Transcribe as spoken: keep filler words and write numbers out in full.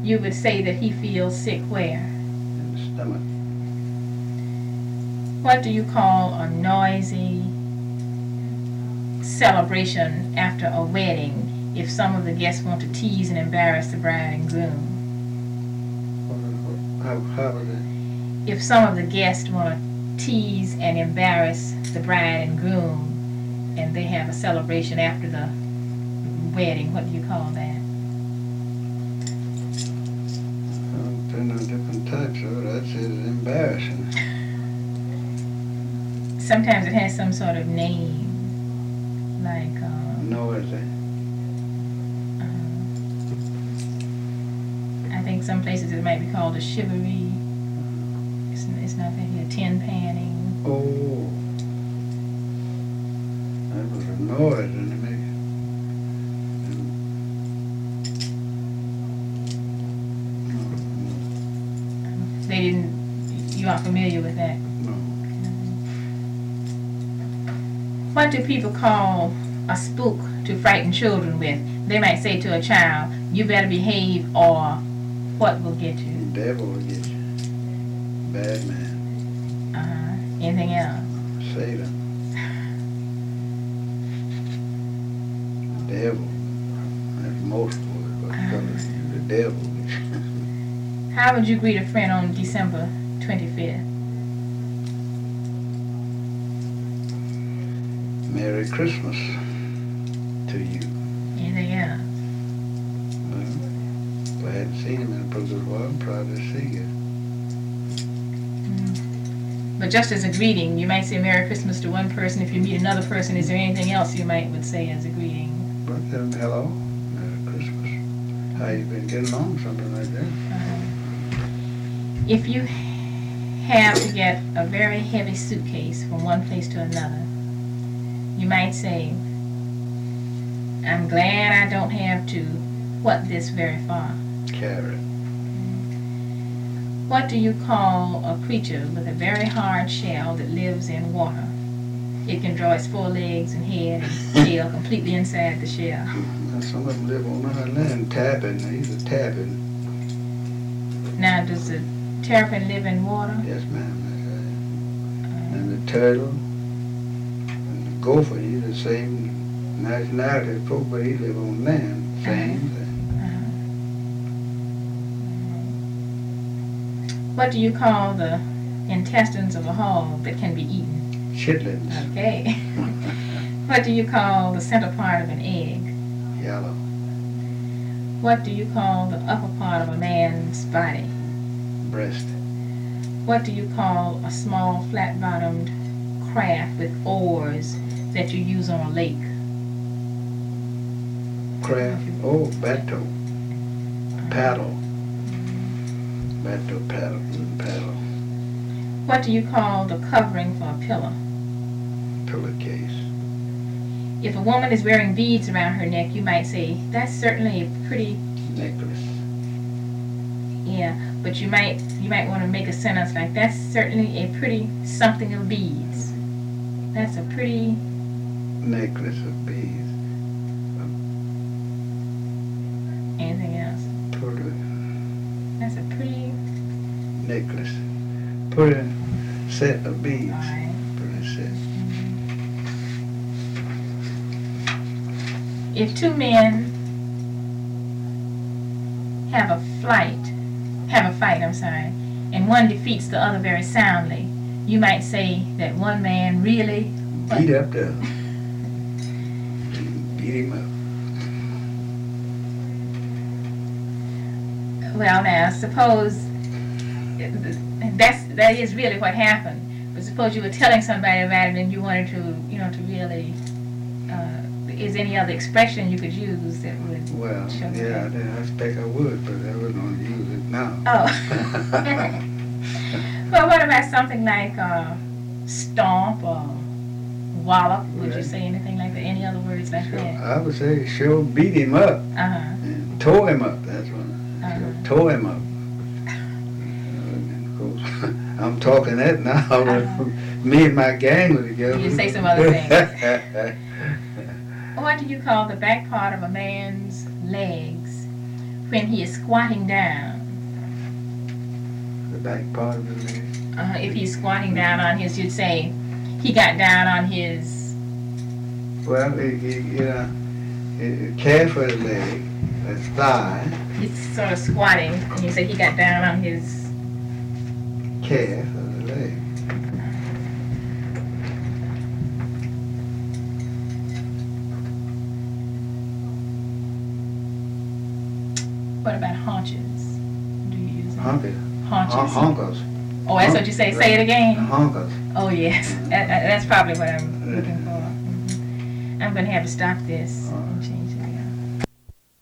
you would say that he feels sick where? In the stomach. What do you call a noisy celebration after a wedding if some of the guests want to tease and embarrass the bride and groom? How, how was it? If some of the guests want to tease and embarrass the bride and groom and they have a celebration after the wedding, what do you call that? Well, depending on different types of it, I'd say it's embarrassing. Sometimes it has some sort of name, like uh, Noisy. uh, I think some places it might be called a chivalry. It's, it's not that here, tin panning. Oh, that was a noise, didn't it make? They didn't, you aren't familiar with that? No. What do people call a spook to frighten children with? They might say to a child, you better behave or what will get you? The devil will get you. Bad man. Uh-huh. Anything else? Satan. The devil. That's most of what colors you. The devil. How would you greet a friend on December twenty-fifth? Merry Christmas to you. Anything else? Well, if I hadn't seen him in a pretty good while, I'd probably see you. Mm. But just as a greeting, you might say Merry Christmas to one person. If you meet another person, is there anything else you might would say as a greeting? But then, hello, Merry Christmas. How you been getting along? Something like that. Uh, if you have to get a very heavy suitcase from one place to another, you might say, I'm glad I don't have to what this very far. Carrot. What do you call a creature with a very hard shell that lives in water? It can draw its four legs and head and tail completely inside the shell. Now, some of them live on our land, tapping. He's a tapping. Now, does the terrapin live in water? Yes, ma'am. That's right. And the turtle and the gopher, he's the same nationality as folk, but he live on land. Same thing. What do you call the intestines of a hog that can be eaten? Chitlins. Okay. What do you call the center part of an egg? Yellow. What do you call the upper part of a man's body? Breast. What do you call a small flat-bottomed craft with oars that you use on a lake? Craft. Oh, bateau. Paddle. Bateau, paddle, paddle. What do you call the covering for a pillow? Pillowcase. If a woman is wearing beads around her neck, you might say, that's certainly a pretty... Necklace. Yeah, but you might you might want to make a sentence like, that's certainly a pretty something of beads. That's a pretty... Necklace of beads. Anything else? Pretty. That's a pretty... Necklace. Pretty set of beads. All right. Pretty set. If two men have a flight, have a fight, I'm sorry, and one defeats the other very soundly, you might say that one man really Beat up the other. Beat him up. Well, now suppose that's that is really what happened. But suppose you were telling somebody about it and you wanted to, you know, to really. Uh, is any other expression you could use that would Well, show yeah, that? I expect I would, but I wasn't going to use it now. Oh. Well, what about something like uh, stomp or wallop? Would Right. you say anything like that? Any other words like Sure. that? I would say sure beat him up. Uh-huh. And tore him up, that's what I Uh-huh. sure tore him up. And of course, I'm talking that now. Uh-huh. Me and my gang were together. You say some other things. What do you call the back part of a man's legs when he is squatting down, The back part of the leg. uh, if he's squatting down on his, you'd say he got down on his. Well, it, it, you know, it, calf of the leg, that's thigh, He's sort of squatting, and you say he got down on his. calf of the leg. What about haunches? Do you use it? Hunkers. Haunches. Honkers. Oh, that's what you say. Say it again. Honkers. Oh yes, that, that- that's probably what I'm looking for. Mhm. I'm going to have to stop this and change it again.